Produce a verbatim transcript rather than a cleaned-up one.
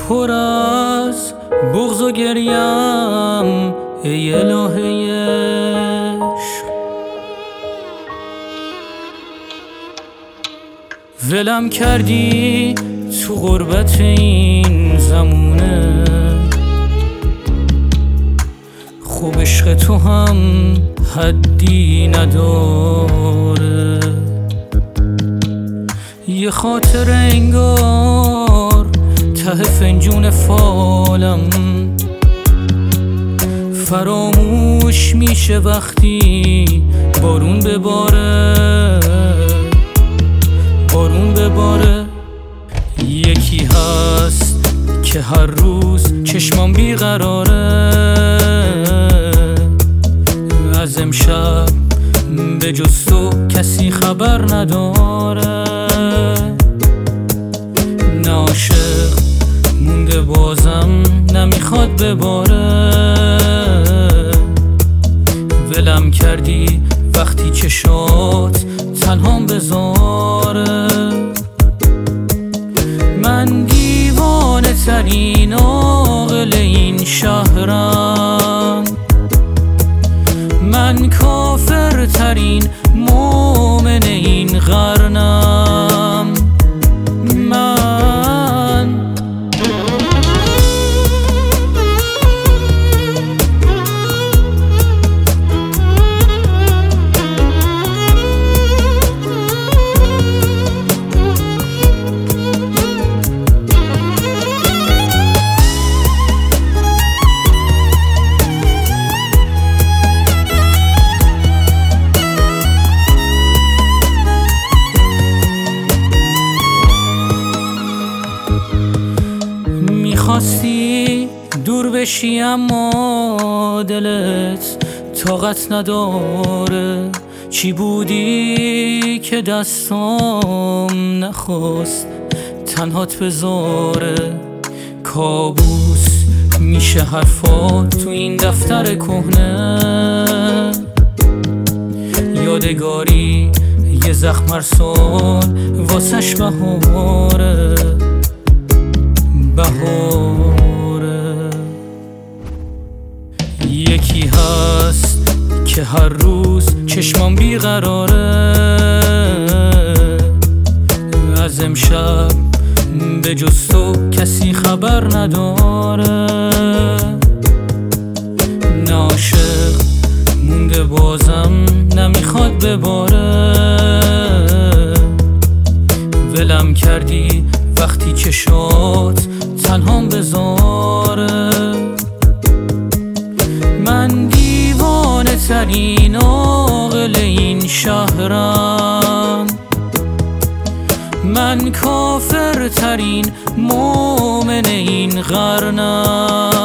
پر از بغض و گریم ای الهه عشق، ولم کردی تو غربت این زمونه. خوب عشق تو هم حدی نداره، یه خاطر انگار ته فنجون فالم فراموش میشه وقتی بارون بباره، بارون بباره. یکی هست که هر روز چشمام بیقراره، از امشب به جز تو کسی خبر نداره. نه عاشق مونده بازم نمیخواد بباره، ولم کردی وقتی چشات تنهام بذاره. من دیوانه ترین عاقل این شهرم، من کافر ترین مومن این قرنم. من میخواستی دور بشی اما دلت طاقت نداره. چی بودی که دستام نخواست تنهات بذاره؟ کابوس میشه حرفات تو این دفتر کهنه، یادگاری یه زخم هر سال واسش بهاره، بهاره. یکی هست که هر روز چشمام بیقراره، از امشب به جز تو کسی خبر نداره. نه عاشق مونده بازم نمیخواد بباره، ولم کردی وقتی چشات تنهام بذاره. من دیوانه ترین عاقل این شهرم، من کافر ترین مومن این قرنم.